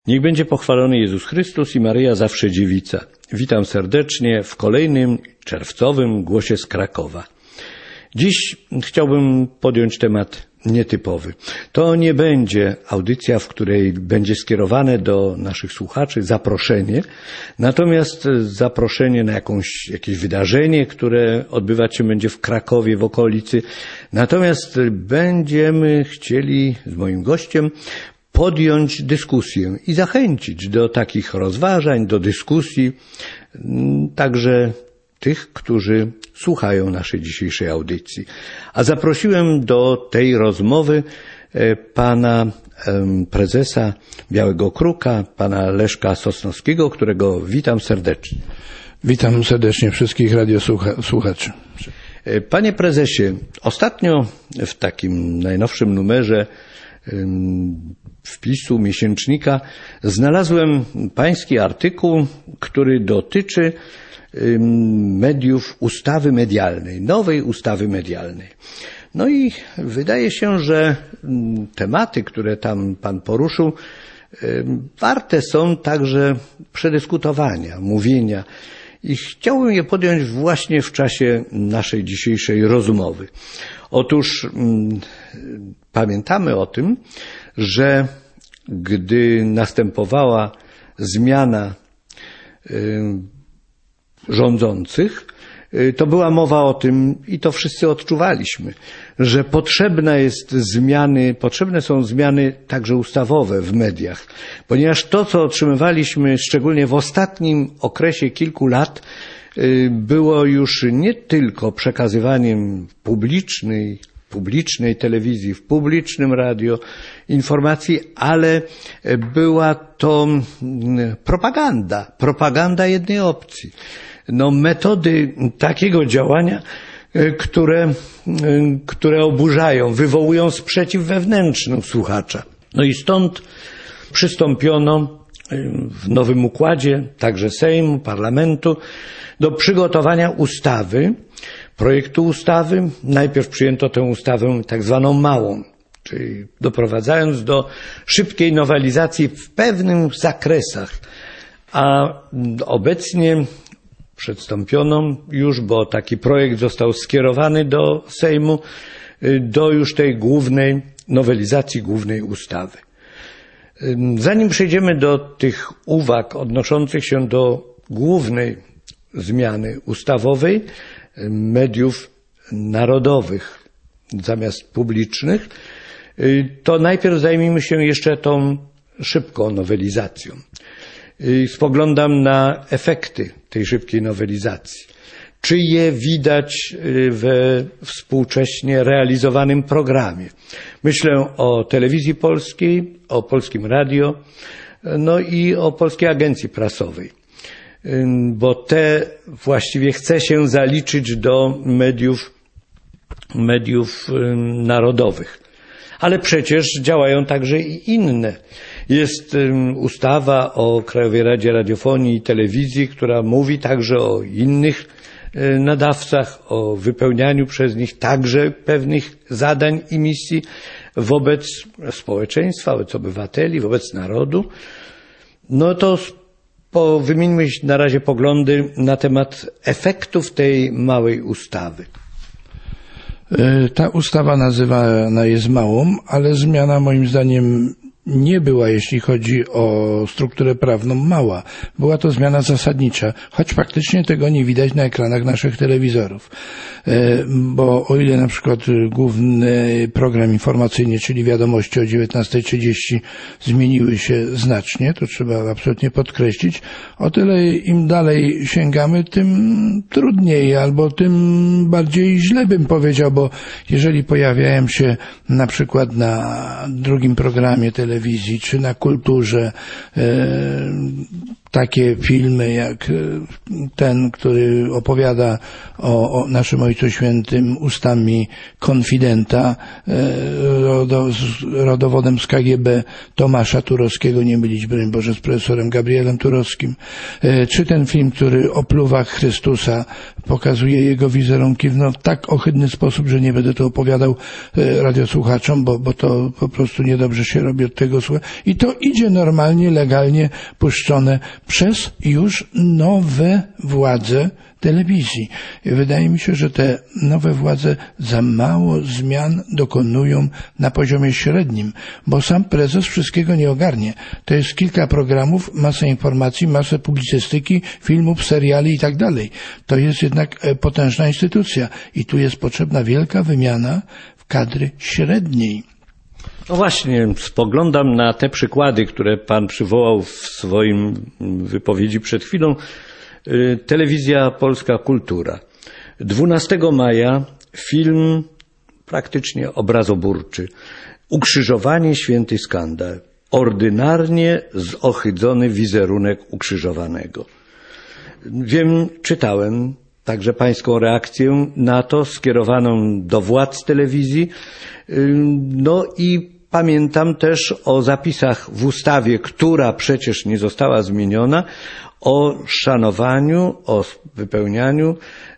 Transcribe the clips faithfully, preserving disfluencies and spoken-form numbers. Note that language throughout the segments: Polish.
Niech będzie pochwalony Jezus Chrystus i Maryja zawsze dziewica. Witam serdecznie w kolejnym czerwcowym głosie z Krakowa. Dziś chciałbym podjąć temat nietypowy. To nie będzie audycja, w której będzie skierowane do naszych słuchaczy zaproszenie, natomiast zaproszenie na jakąś, jakieś wydarzenie, które odbywać się będzie w Krakowie, w okolicy. Natomiast będziemy chcieli z moim gościem podjąć dyskusję i zachęcić do takich rozważań, do dyskusji także tych, którzy słuchają naszej dzisiejszej audycji. A zaprosiłem do tej rozmowy pana prezesa Białego Kruka, pana Leszka Sosnowskiego, którego witam serdecznie. Witam serdecznie wszystkich radiosłuchaczy. Panie prezesie, ostatnio w takim najnowszym numerze wpisu miesięcznika znalazłem pański artykuł, który dotyczy mediów, ustawy medialnej, nowej ustawy medialnej. No i wydaje się, że tematy, które tam pan poruszył, warte są także przedyskutowania, mówienia. I chciałbym je podjąć właśnie w czasie naszej dzisiejszej rozmowy. Otóż mm, pamiętamy o tym, że gdy następowała zmiana y, rządzących, y, to była mowa o tym i to wszyscy odczuwaliśmy, że potrzebna jest zmiany, potrzebne są zmiany także ustawowe w mediach, ponieważ to, co otrzymywaliśmy szczególnie w ostatnim okresie kilku lat, było już nie tylko przekazywaniem publicznej, publicznej telewizji, w publicznym radio informacji, ale była to propaganda, propaganda jednej opcji. No, metody takiego działania, które, które oburzają, wywołują sprzeciw wewnętrzny u słuchacza. No i stąd przystąpiono w nowym układzie, także Sejmu, Parlamentu, do przygotowania ustawy, projektu ustawy. Najpierw przyjęto tę ustawę tak zwaną małą, czyli doprowadzając do szybkiej nowelizacji w pewnych zakresach, a obecnie przedstąpiono już, bo taki projekt został skierowany do Sejmu, do już tej głównej nowelizacji, głównej ustawy. Zanim przejdziemy do tych uwag odnoszących się do głównej zmiany ustawowej, mediów narodowych zamiast publicznych, to najpierw zajmijmy się jeszcze tą szybką nowelizacją. Spoglądam na efekty tej szybkiej nowelizacji. Czy je widać we współcześnie realizowanym programie? Myślę o Telewizji Polskiej, o Polskim Radio, no i o Polskiej Agencji Prasowej, bo te właściwie chce się zaliczyć do mediów, mediów narodowych. Ale przecież działają także i inne. Jest ustawa o Krajowej Radzie Radiofonii i Telewizji, która mówi także o innych nadawcach, o wypełnianiu przez nich także pewnych zadań i misji wobec społeczeństwa, wobec obywateli, wobec narodu. No to po, wymieńmy na razie poglądy na temat efektów tej małej ustawy. Ta ustawa nazywana jest małą, ale zmiana moim zdaniem nie była, jeśli chodzi o strukturę prawną, mała. Była to zmiana zasadnicza, choć faktycznie tego nie widać na ekranach naszych telewizorów. Bo o ile na przykład główny program informacyjny, czyli wiadomości o dziewiętnasta trzydzieści zmieniły się znacznie, to trzeba absolutnie podkreślić, o tyle im dalej sięgamy, tym trudniej, albo tym bardziej źle bym powiedział, bo jeżeli pojawiają się na przykład na drugim programie telewizji, czy na Kulturze e, takie filmy jak ten, który opowiada o, o naszym Ojcu Świętym ustami konfidenta, rodo, rodowodem z K G B Tomasza Turowskiego, nie mylić broń Boże z profesorem Gabrielem Turowskim, czy ten film, który opluwa Chrystusa pokazuje jego wizerunki w no, tak ohydny sposób, że nie będę to opowiadał e, radiosłuchaczom, bo, bo to po prostu niedobrze się robi od tego słucha. I to idzie normalnie, legalnie puszczone przez już nowe władze telewizji. I wydaje mi się, że te nowe władze za mało zmian dokonują na poziomie średnim, bo sam prezes wszystkiego nie ogarnie. To jest kilka programów, masę informacji, masę publicystyki, filmów, seriali i tak dalej. To jest jednak potężna instytucja i tu jest potrzebna wielka wymiana w kadry średniej. No właśnie, spoglądam na te przykłady, które pan przywołał w swoim wypowiedzi przed chwilą. Telewizja Polska Kultura. dwunastego maja film praktycznie obrazoburczy. Ukrzyżowanie, święty skandal. Ordynarnie zohydzony wizerunek ukrzyżowanego. Wiem, czytałem także pańską reakcję na to, skierowaną do władz telewizji. No i pamiętam też o zapisach w ustawie, która przecież nie została zmieniona, o szanowaniu, o wypełnianiu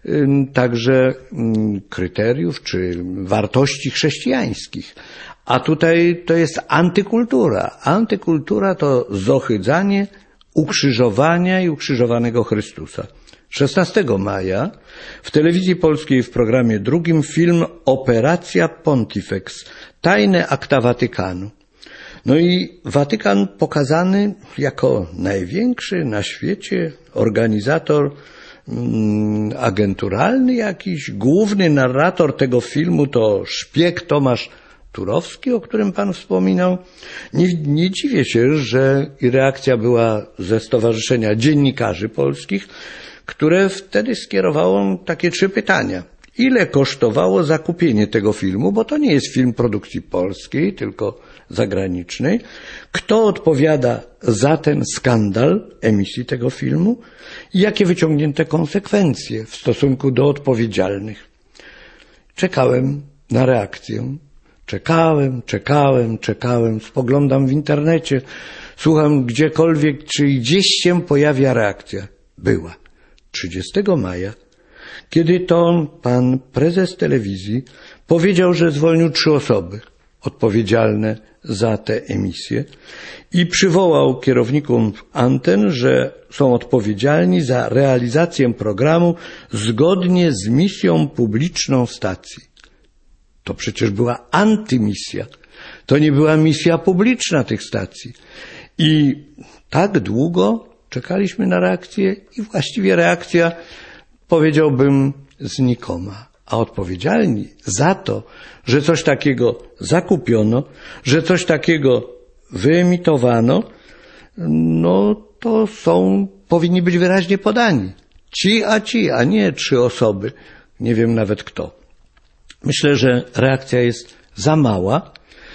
także kryteriów czy wartości chrześcijańskich. A tutaj to jest antykultura. Antykultura to zohydzanie ukrzyżowania i ukrzyżowanego Chrystusa. szesnastego maja w telewizji polskiej w programie drugim film Operacja Pontifex. Tajne akta Watykanu. No i Watykan pokazany jako największy na świecie organizator mm, agenturalny jakiś. Główny narrator tego filmu to szpieg Tomasz Turowski, o którym pan wspominał. Nie, nie dziwię się, że i reakcja była ze Stowarzyszenia Dziennikarzy Polskich, które wtedy skierowało takie trzy pytania. Ile kosztowało zakupienie tego filmu, bo to nie jest film produkcji polskiej, tylko zagranicznej. Kto odpowiada za ten skandal emisji tego filmu i jakie wyciągnięte konsekwencje w stosunku do odpowiedzialnych. Czekałem na reakcję. Czekałem, czekałem, czekałem. Spoglądam w internecie, słucham gdziekolwiek, czy gdzieś się pojawia reakcja. Była. trzydziestego maja, kiedy to pan prezes telewizji powiedział, że zwolnił trzy osoby odpowiedzialne za tę emisję i przywołał kierowników anten, że są odpowiedzialni za realizację programu zgodnie z misją publiczną stacji. To przecież była antymisja. To nie była misja publiczna tych stacji. I tak długo czekaliśmy na reakcję i właściwie reakcja, powiedziałbym, znikoma. A odpowiedzialni za to, że coś takiego zakupiono, że coś takiego wyemitowano, no to są, powinni być wyraźnie podani. Ci, a ci, a nie trzy osoby. Nie wiem nawet kto. Myślę, że reakcja jest za mała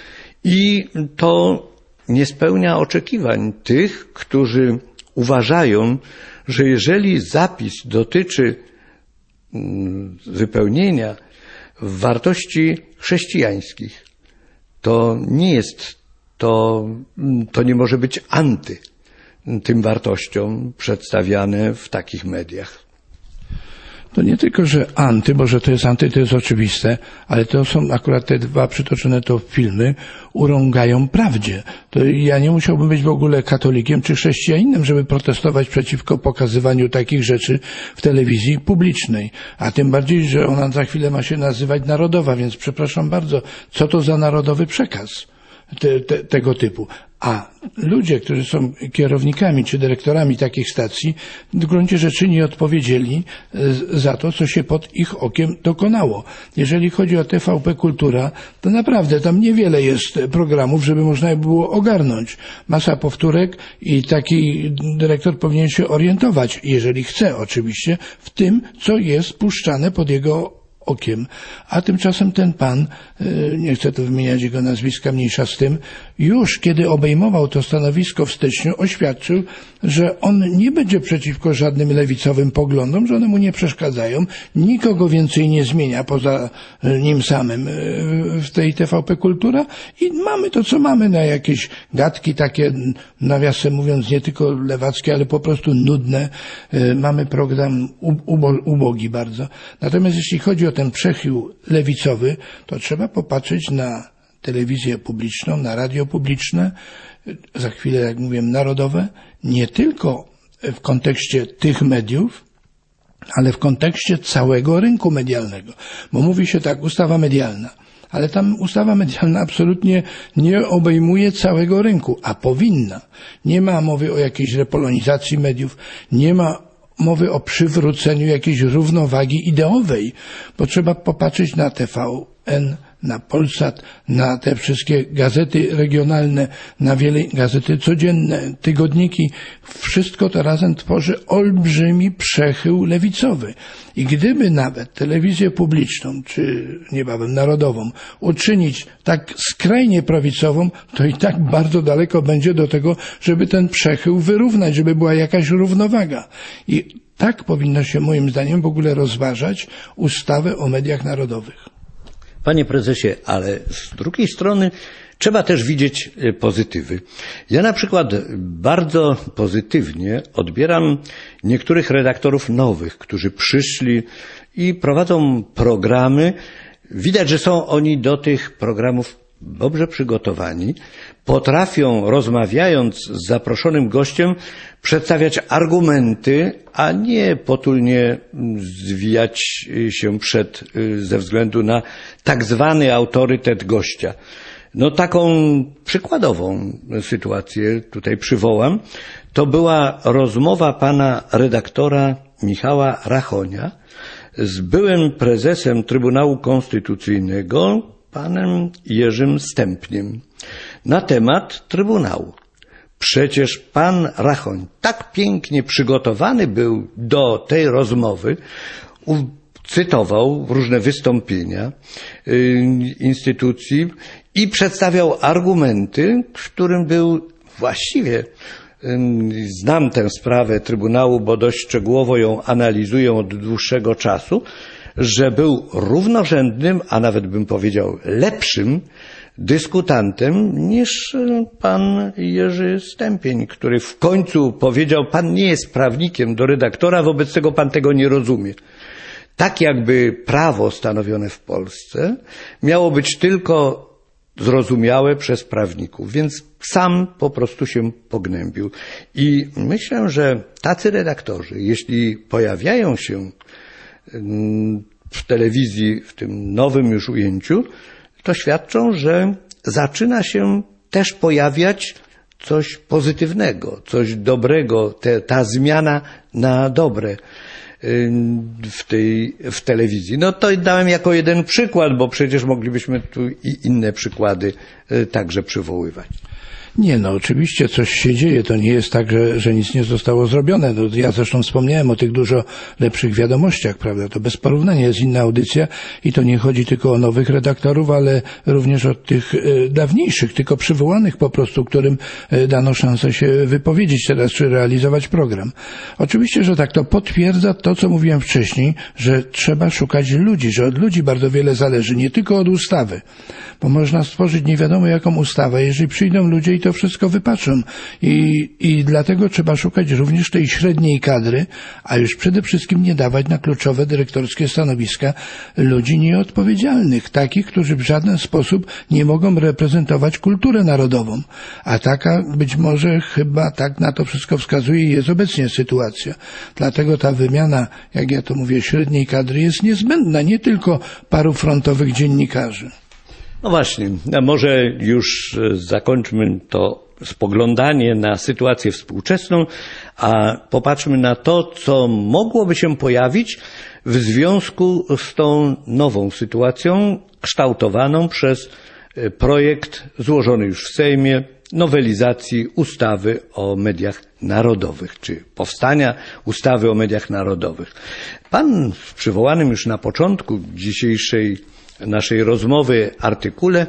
i to nie spełnia oczekiwań tych, którzy uważają, że jeżeli zapis dotyczy wypełnienia wartości chrześcijańskich, to nie jest, to, to nie może być anty tym wartościom przedstawiane w takich mediach. To nie tylko, że anty, bo że to jest anty, to jest oczywiste, ale to są akurat te dwa przytoczone to filmy, urągają prawdzie. To ja nie musiałbym być w ogóle katolikiem czy chrześcijaninem, żeby protestować przeciwko pokazywaniu takich rzeczy w telewizji publicznej. A tym bardziej, że ona za chwilę ma się nazywać narodowa, więc przepraszam bardzo, co to za narodowy przekaz te, te, tego typu? A ludzie, którzy są kierownikami czy dyrektorami takich stacji, w gruncie rzeczy nie odpowiedzieli za to, co się pod ich okiem dokonało. Jeżeli chodzi o T V P Kultura, to naprawdę tam niewiele jest programów, żeby można było ogarnąć. Masa powtórek i taki dyrektor powinien się orientować, jeżeli chce oczywiście, w tym, co jest puszczane pod jego okiem. A tymczasem ten pan, nie chcę tu wymieniać jego nazwiska, mniejsza z tym, już kiedy obejmował to stanowisko w styczniu, oświadczył, że on nie będzie przeciwko żadnym lewicowym poglądom, że one mu nie przeszkadzają, nikogo więcej nie zmienia poza nim samym w tej T V P Kultura i mamy to, co mamy, na jakieś gadki takie, nawiasem mówiąc, nie tylko lewackie, ale po prostu nudne. Mamy program ubogi bardzo. Natomiast jeśli chodzi o ten przechył lewicowy, to trzeba popatrzeć na telewizję publiczną, na radio publiczne, za chwilę, jak mówiłem, narodowe, nie tylko w kontekście tych mediów, ale w kontekście całego rynku medialnego. Bo mówi się tak, ustawa medialna. Ale tam ustawa medialna absolutnie nie obejmuje całego rynku, a powinna. Nie ma mowy o jakiejś repolonizacji mediów, nie ma mowy o przywróceniu jakiejś równowagi ideowej, bo trzeba popatrzeć na T V N, na Polsat, na te wszystkie gazety regionalne, na wiele gazety codzienne, tygodniki. Wszystko to razem tworzy olbrzymi przechył lewicowy. I gdyby nawet telewizję publiczną, czy niebawem narodową, uczynić tak skrajnie prawicową, to i tak bardzo daleko będzie do tego, żeby ten przechył wyrównać, żeby była jakaś równowaga. I tak powinno się moim zdaniem w ogóle rozważać ustawę o mediach narodowych. Panie prezesie, ale z drugiej strony trzeba też widzieć pozytywy. Ja na przykład bardzo pozytywnie odbieram niektórych redaktorów nowych, którzy przyszli i prowadzą programy. Widać, że są oni do tych programów dobrze przygotowani, potrafią, rozmawiając z zaproszonym gościem, przedstawiać argumenty, a nie potulnie zwijać się przed, ze względu na tak zwany autorytet gościa. No taką przykładową sytuację tutaj przywołam. To była rozmowa pana redaktora Michała Rachonia z byłym prezesem Trybunału Konstytucyjnego, panem Jerzym Stępniem, na temat Trybunału. Przecież pan Rachoń tak pięknie przygotowany był do tej rozmowy, cytował różne wystąpienia instytucji i przedstawiał argumenty, w którym był właściwie, znam tę sprawę Trybunału, bo dość szczegółowo ją analizuję od dłuższego czasu, że był równorzędnym, a nawet bym powiedział lepszym dyskutantem niż pan Jerzy Stępień, który w końcu powiedział, pan nie jest prawnikiem do redaktora, wobec tego pan tego nie rozumie. Tak jakby prawo stanowione w Polsce miało być tylko zrozumiałe przez prawników, więc sam po prostu się pognębił. I myślę, że tacy redaktorzy, jeśli pojawiają się w telewizji w tym nowym już ujęciu, to świadczą, że zaczyna się też pojawiać coś pozytywnego, coś dobrego, te, ta zmiana na dobre w tej, w telewizji. No to dałem jako jeden przykład, bo przecież moglibyśmy tu i inne przykłady także przywoływać. Nie, no oczywiście coś się dzieje, to nie jest tak, że, że nic nie zostało zrobione. No, ja zresztą wspomniałem o tych dużo lepszych wiadomościach, prawda, to bez porównania jest inna audycja i to nie chodzi tylko o nowych redaktorów, ale również o tych e, dawniejszych, tylko przywołanych po prostu, którym e, dano szansę się wypowiedzieć teraz, czy realizować program. Oczywiście, że tak, to potwierdza to, co mówiłem wcześniej, że trzeba szukać ludzi, że od ludzi bardzo wiele zależy, nie tylko od ustawy, bo można stworzyć nie wiadomo jaką ustawę, jeżeli przyjdą ludzie i to wszystko wypatrzą. I, I dlatego trzeba szukać również tej średniej kadry, a już przede wszystkim nie dawać na kluczowe dyrektorskie stanowiska ludzi nieodpowiedzialnych, takich, którzy w żaden sposób nie mogą reprezentować kulturę narodową. A taka być może chyba tak na to wszystko wskazuje i jest obecnie sytuacja. Dlatego ta wymiana, jak ja to mówię, średniej kadry jest niezbędna, nie tylko paru frontowych dziennikarzy. No właśnie, a może już zakończmy to spoglądanie na sytuację współczesną, a popatrzmy na to, co mogłoby się pojawić w związku z tą nową sytuacją kształtowaną przez projekt złożony już w Sejmie nowelizacji ustawy o mediach narodowych, czy powstania ustawy o mediach narodowych. Pan w przywołanym już na początku dzisiejszej naszej rozmowy artykule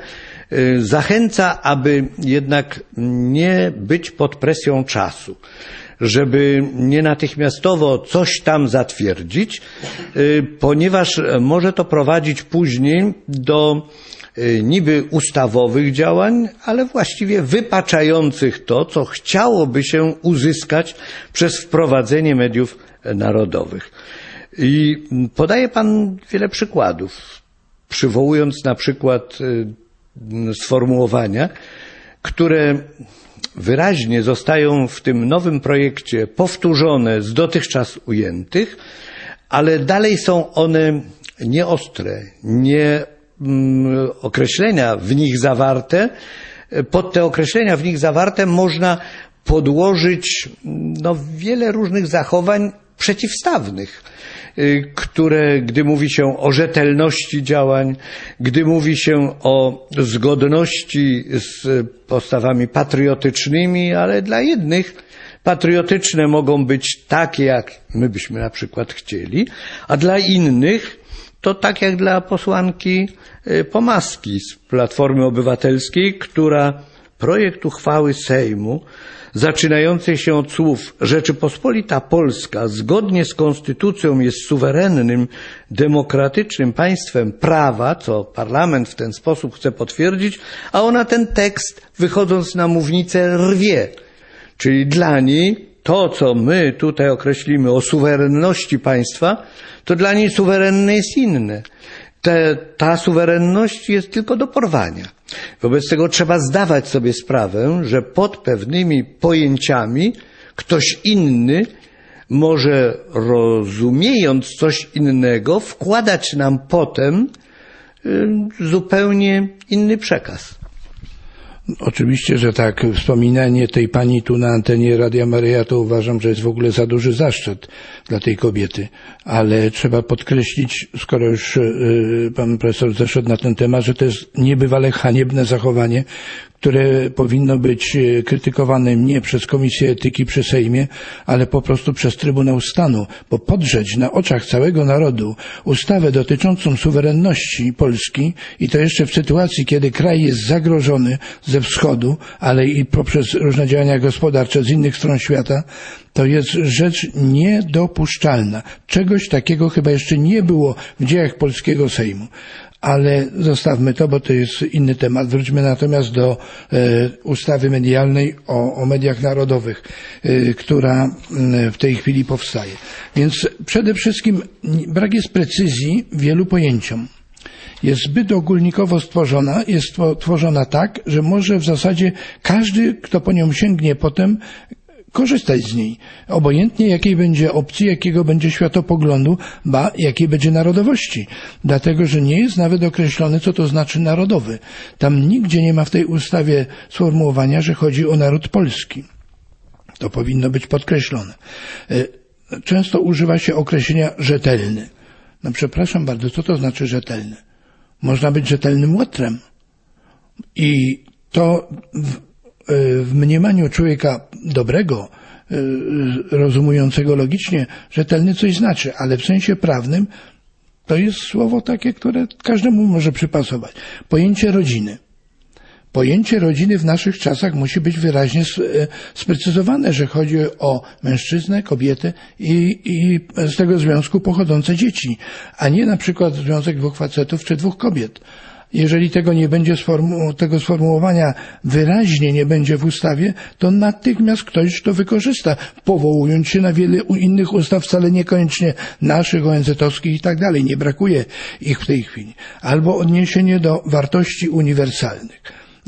zachęca, aby jednak nie być pod presją czasu, żeby nie natychmiastowo coś tam zatwierdzić, ponieważ może to prowadzić później do niby ustawowych działań, ale właściwie wypaczających to, co chciałoby się uzyskać przez wprowadzenie mediów narodowych. I podaje Pan wiele przykładów, przywołując na przykład sformułowania, które wyraźnie zostają w tym nowym projekcie powtórzone z dotychczas ujętych, ale dalej są one nieostre, nie określenia w nich zawarte. Pod te określenia w nich zawarte można podłożyć no, wiele różnych zachowań przeciwstawnych, które, gdy mówi się o rzetelności działań, gdy mówi się o zgodności z postawami patriotycznymi, ale dla jednych patriotyczne mogą być takie, jak my byśmy na przykład chcieli, a dla innych to tak jak dla posłanki Pomaskiej z Platformy Obywatelskiej, która projekt uchwały Sejmu zaczynającej się od słów Rzeczypospolita Polska zgodnie z konstytucją jest suwerennym, demokratycznym państwem prawa, co parlament w ten sposób chce potwierdzić, a ona ten tekst, wychodząc na mównicę, rwie. Czyli dla niej to, co my tutaj określimy o suwerenności państwa, to dla niej suwerenne jest inne. Te, ta suwerenność jest tylko do porwania. Wobec tego trzeba zdawać sobie sprawę, że pod pewnymi pojęciami ktoś inny może, rozumiejąc coś innego, wkładać nam potem y, zupełnie inny przekaz. Oczywiście, że tak. Wspominanie tej pani tu na antenie Radia Maryja to uważam, że jest w ogóle za duży zaszczyt dla tej kobiety. Ale trzeba podkreślić, skoro już y, pan profesor zeszedł na ten temat, że to jest niebywale haniebne zachowanie, które powinno być krytykowane nie przez Komisję Etyki przy Sejmie, ale po prostu przez Trybunał Stanu, bo podrzeć na oczach całego narodu ustawę dotyczącą suwerenności Polski i to jeszcze w sytuacji, kiedy kraj jest zagrożony ze wschodu, ale i poprzez różne działania gospodarcze z innych stron świata, to jest rzecz niedopuszczalna. Czegoś takiego chyba jeszcze nie było w dziejach polskiego Sejmu. Ale zostawmy to, bo to jest inny temat. Wróćmy natomiast do e, ustawy medialnej o, o mediach narodowych, e, która e, w tej chwili powstaje. Więc przede wszystkim brak jest precyzji wielu pojęciom. Jest zbyt ogólnikowo stworzona, jest tworzona tak, że może w zasadzie każdy, kto po nią sięgnie potem, korzystać z niej. Obojętnie jakiej będzie opcji, jakiego będzie światopoglądu, ba, jakiej będzie narodowości. Dlatego, że nie jest nawet określone, co to znaczy narodowy. Tam nigdzie nie ma w tej ustawie sformułowania, że chodzi o naród polski. To powinno być podkreślone. Często używa się określenia rzetelny. No przepraszam bardzo, co to znaczy rzetelny? Można być rzetelnym łotrem. I to w w mniemaniu człowieka dobrego, rozumującego logicznie, rzetelny coś znaczy, ale w sensie prawnym to jest słowo takie, które każdemu może przypasować. Pojęcie rodziny. Pojęcie rodziny w naszych czasach musi być wyraźnie sprecyzowane, że chodzi o mężczyznę, kobietę i, i z tego związku pochodzące dzieci, a nie na przykład związek dwóch facetów czy dwóch kobiet. Jeżeli tego nie będzie, sformu- tego sformułowania wyraźnie nie będzie w ustawie, to natychmiast ktoś to wykorzysta, powołując się na wiele innych ustaw, wcale niekoniecznie naszych, O N Z-owskich i tak dalej. Nie brakuje ich w tej chwili. Albo odniesienie do wartości uniwersalnych.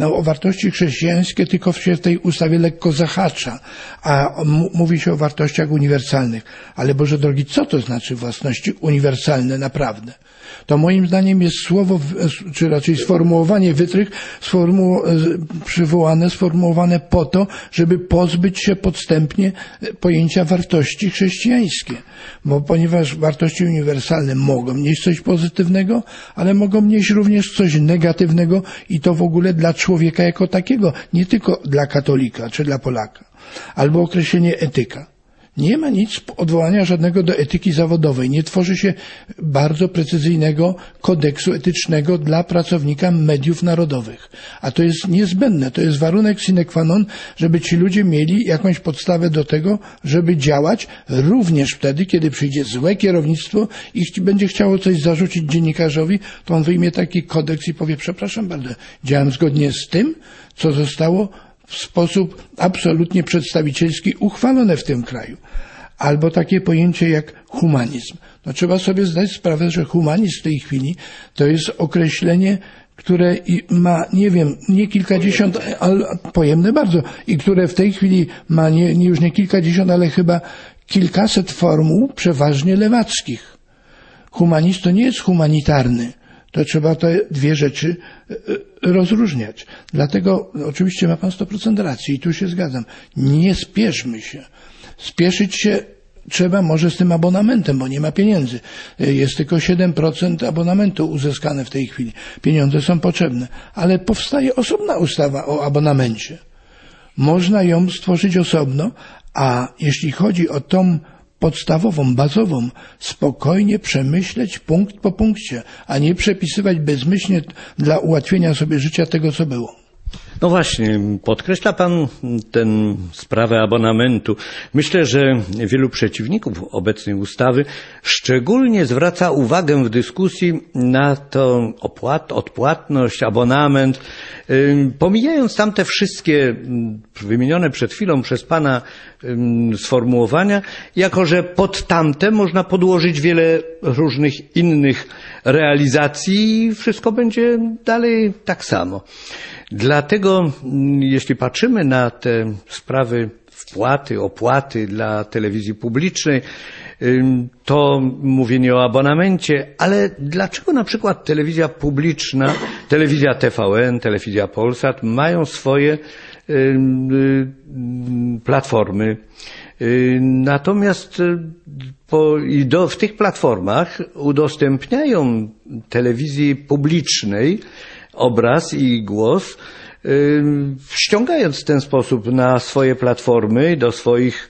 No, o wartości chrześcijańskie tylko się w tej ustawie lekko zahacza, a m- mówi się o wartościach uniwersalnych. Ale Boże drogi, co to znaczy własności uniwersalne naprawdę? To moim zdaniem jest słowo, czy raczej sformułowanie wytrych sformu- przywołane, sformułowane po to, żeby pozbyć się podstępnie pojęcia wartości chrześcijańskie. Bo ponieważ wartości uniwersalne mogą nieść coś pozytywnego, ale mogą nieść również coś negatywnego i to w ogóle dla człowieka jako takiego, nie tylko dla katolika czy dla Polaka. Albo określenie etyka. Nie ma nic odwołania żadnego do etyki zawodowej. Nie tworzy się bardzo precyzyjnego kodeksu etycznego dla pracownika mediów narodowych. A to jest niezbędne. To jest warunek sine qua non, żeby ci ludzie mieli jakąś podstawę do tego, żeby działać również wtedy, kiedy przyjdzie złe kierownictwo i będzie chciało coś zarzucić dziennikarzowi, to on wyjmie taki kodeks i powie, przepraszam bardzo, działam zgodnie z tym, co zostało w sposób absolutnie przedstawicielski uchwalone w tym kraju. Albo takie pojęcie jak humanizm. No trzeba sobie zdać sprawę, że humanizm w tej chwili to jest określenie, które ma, nie wiem, nie kilkadziesiąt, ale pojemne bardzo, i które w tej chwili ma nie, nie już nie kilkadziesiąt, ale chyba kilkaset formuł, przeważnie lewackich. Humanizm to nie jest humanitarny. To trzeba te dwie rzeczy rozróżniać. Dlatego oczywiście ma pan sto procent racji i tu się zgadzam. Nie spieszmy się. Spieszyć się trzeba może z tym abonamentem, bo nie ma pieniędzy. Jest tylko siedem procent abonamentu uzyskane w tej chwili. Pieniądze są potrzebne. Ale powstaje osobna ustawa o abonamencie. Można ją stworzyć osobno, a jeśli chodzi o tą podstawową, bazową, spokojnie przemyśleć punkt po punkcie, a nie przepisywać bezmyślnie dla ułatwienia sobie życia tego, co było. No właśnie, podkreśla pan tę sprawę abonamentu. Myślę, że wielu przeciwników obecnej ustawy szczególnie zwraca uwagę w dyskusji na to opłat, odpłatność, abonament, pomijając tam te wszystkie wymienione przed chwilą przez pana sformułowania, jako że pod tamte można podłożyć wiele różnych innych realizacji i wszystko będzie dalej tak samo. Dlatego, jeśli patrzymy na te sprawy wpłaty, opłaty dla telewizji publicznej, to mówienie o abonamencie, ale dlaczego na przykład telewizja publiczna, telewizja T V N, telewizja Polsat mają swoje platformy? Natomiast po, i do, w tych platformach udostępniają telewizji publicznej obraz i głos, ściągając w ten sposób na swoje platformy, do swoich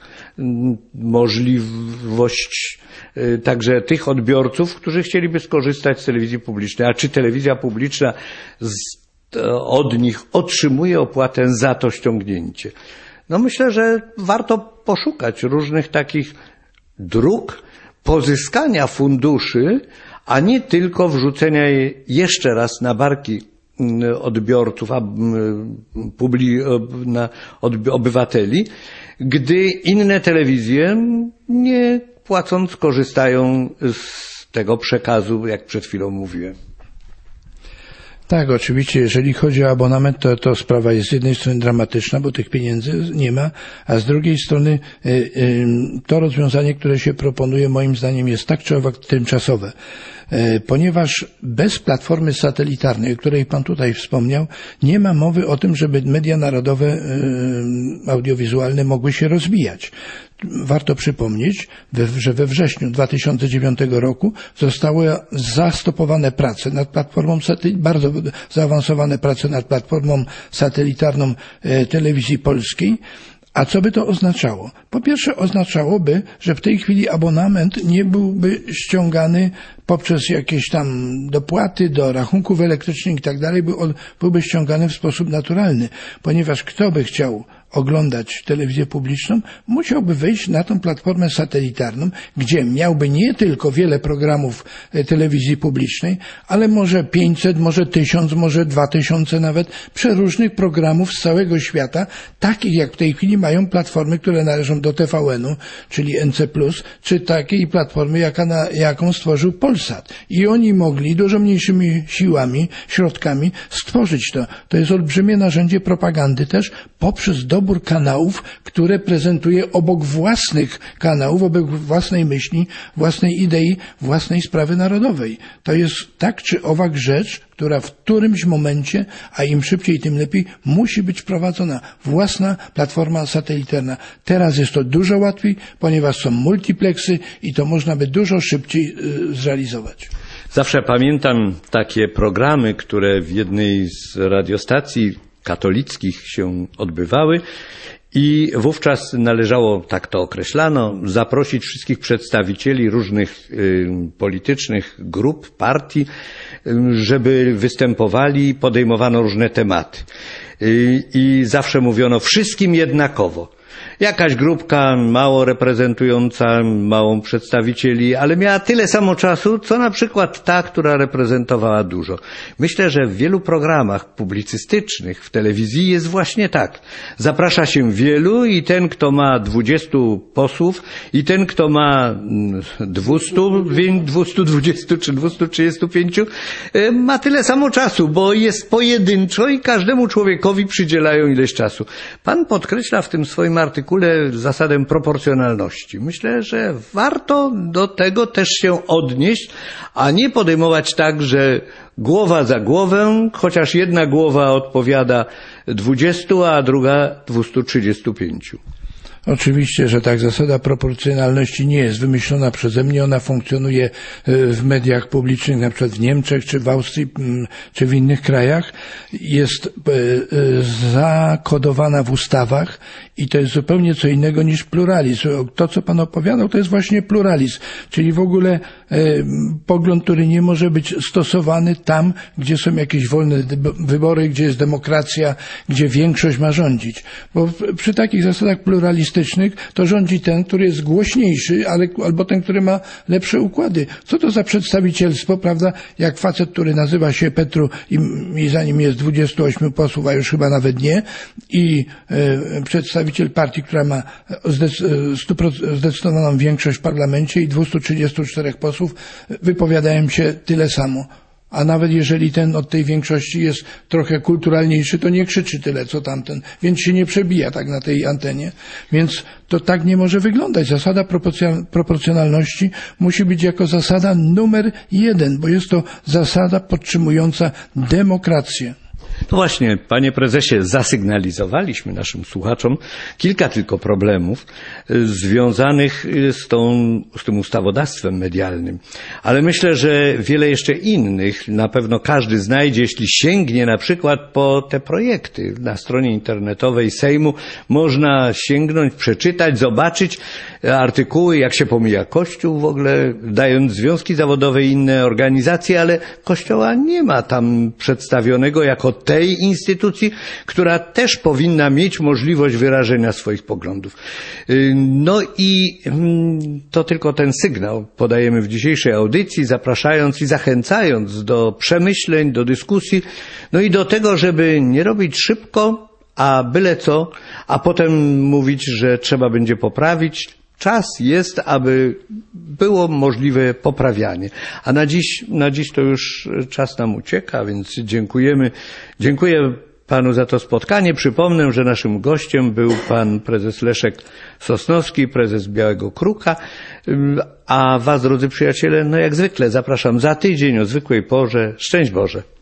możliwości, także tych odbiorców, którzy chcieliby skorzystać z telewizji publicznej. A czy telewizja publiczna z, od nich otrzymuje opłatę za to ściągnięcie? No myślę, że warto poszukać różnych takich dróg pozyskania funduszy, a nie tylko wrzucenia je jeszcze raz na barki odbiorców, publi, na obywateli, gdy inne telewizje nie płacąc korzystają z tego przekazu, jak przed chwilą mówiłem. Tak, oczywiście, jeżeli chodzi o abonament, to, to sprawa jest z jednej strony dramatyczna, bo tych pieniędzy nie ma, a z drugiej strony y, y, to rozwiązanie, które się proponuje, moim zdaniem jest tak czy owak tymczasowe. Ponieważ bez platformy satelitarnej, o której pan tutaj wspomniał, nie ma mowy o tym, żeby media narodowe audiowizualne mogły się rozwijać. Warto przypomnieć, że we wrześniu dwa tysiące dziewiątego roku zostały zastopowane prace nad platformą bardzo zaawansowane prace nad platformą satelitarną telewizji polskiej. A co by to oznaczało? Po pierwsze oznaczałoby, że w tej chwili abonament nie byłby ściągany poprzez jakieś tam dopłaty do rachunków elektrycznych i tak dalej, byłby ściągany w sposób naturalny, ponieważ kto by chciał oglądać telewizję publiczną, musiałby wejść na tą platformę satelitarną, gdzie miałby nie tylko wiele programów telewizji publicznej, ale może pięćset, może tysiąc, może dwa tysiące nawet przeróżnych programów z całego świata, takich jak w tej chwili mają platformy, które należą do T V N u, czyli N C plus, czy takiej platformy, jaka na, jaką stworzył Polsat. Polsat. I oni mogli dużo mniejszymi siłami, środkami stworzyć to. To jest olbrzymie narzędzie propagandy też poprzez dobór kanałów, które prezentuje obok własnych kanałów, obok własnej myśli, własnej idei, własnej sprawy narodowej. To jest tak czy owak rzecz, która w którymś momencie, a im szybciej, tym lepiej, musi być prowadzona. Własna platforma satelitarna. Teraz jest to dużo łatwiej, ponieważ są multipleksy i to można by dużo szybciej y, zrealizować. Zawsze pamiętam takie programy, które w jednej z radiostacji katolickich się odbywały i wówczas należało, tak to określano, zaprosić wszystkich przedstawicieli różnych y, politycznych grup, partii, y, żeby występowali i podejmowano różne tematy. Y, I zawsze mówiono wszystkim jednakowo. Jakaś grupka mało reprezentująca, małą przedstawicieli, ale miała tyle samo czasu, co na przykład ta, która reprezentowała dużo. Myślę, że w wielu programach publicystycznych w telewizji jest właśnie tak. Zaprasza się wielu i ten, kto ma dwudziestu posłów i ten, kto ma dwustu, dwieście dwadzieścia czy dwieście trzydzieści pięć, ma tyle samo czasu, bo jest pojedynczo i każdemu człowiekowi przydzielają ileś czasu. Pan podkreśla w tym swoim artykule zasadę proporcjonalności. Myślę, że warto do tego też się odnieść, a nie podejmować tak, że głowa za głowę, chociaż jedna głowa odpowiada dwudziestu, a druga dwieście trzydzieści pięć. Oczywiście, że tak, zasada proporcjonalności nie jest wymyślona przeze mnie, ona funkcjonuje w mediach publicznych, na przykład w Niemczech, czy w Austrii, czy w innych krajach. Jest zakodowana w ustawach i to jest zupełnie co innego niż pluralizm. To, co Pan opowiadał, to jest właśnie pluralizm, czyli w ogóle pogląd, który nie może być stosowany tam, gdzie są jakieś wolne wybory, gdzie jest demokracja, gdzie większość ma rządzić. Bo przy takich zasadach pluralistycznych to rządzi ten, który jest głośniejszy, ale, albo ten, który ma lepsze układy. Co to za przedstawicielstwo, prawda? Jak facet, który nazywa się Petru i, i za nim jest dwudziestu ośmiu posłów, a już chyba nawet nie, i e, przedstawiciel partii, która ma zdecydowaną większość w parlamencie i dwieście trzydzieści cztery posłów, wypowiadają się tyle samo. A nawet jeżeli ten od tej większości jest trochę kulturalniejszy, to nie krzyczy tyle, co tamten, więc się nie przebija tak na tej antenie. Więc to tak nie może wyglądać. Zasada proporcjonalności musi być jako zasada numer jeden, bo jest to zasada podtrzymująca demokrację. No właśnie, panie prezesie, zasygnalizowaliśmy naszym słuchaczom kilka tylko problemów związanych z, tą, z tym ustawodawstwem medialnym. Ale myślę, że wiele jeszcze innych na pewno każdy znajdzie, jeśli sięgnie na przykład po te projekty. Na stronie internetowej Sejmu można sięgnąć, przeczytać, zobaczyć artykuły, jak się pomija Kościół w ogóle, dając związki zawodowe i inne organizacje, ale Kościoła nie ma tam przedstawionego jako tej instytucji, która też powinna mieć możliwość wyrażenia swoich poglądów. No i to tylko ten sygnał podajemy w dzisiejszej audycji, zapraszając i zachęcając do przemyśleń, do dyskusji, no i do tego, żeby nie robić szybko, a byle co, a potem mówić, że trzeba będzie poprawić. Czas jest, aby było możliwe poprawianie. A na dziś, na dziś to już czas nam ucieka, więc dziękujemy. Dziękuję panu za to spotkanie. Przypomnę, że naszym gościem był pan prezes Leszek Sosnowski, prezes Białego Kruka. A was, drodzy przyjaciele, no jak zwykle zapraszam za tydzień o zwykłej porze. Szczęść Boże.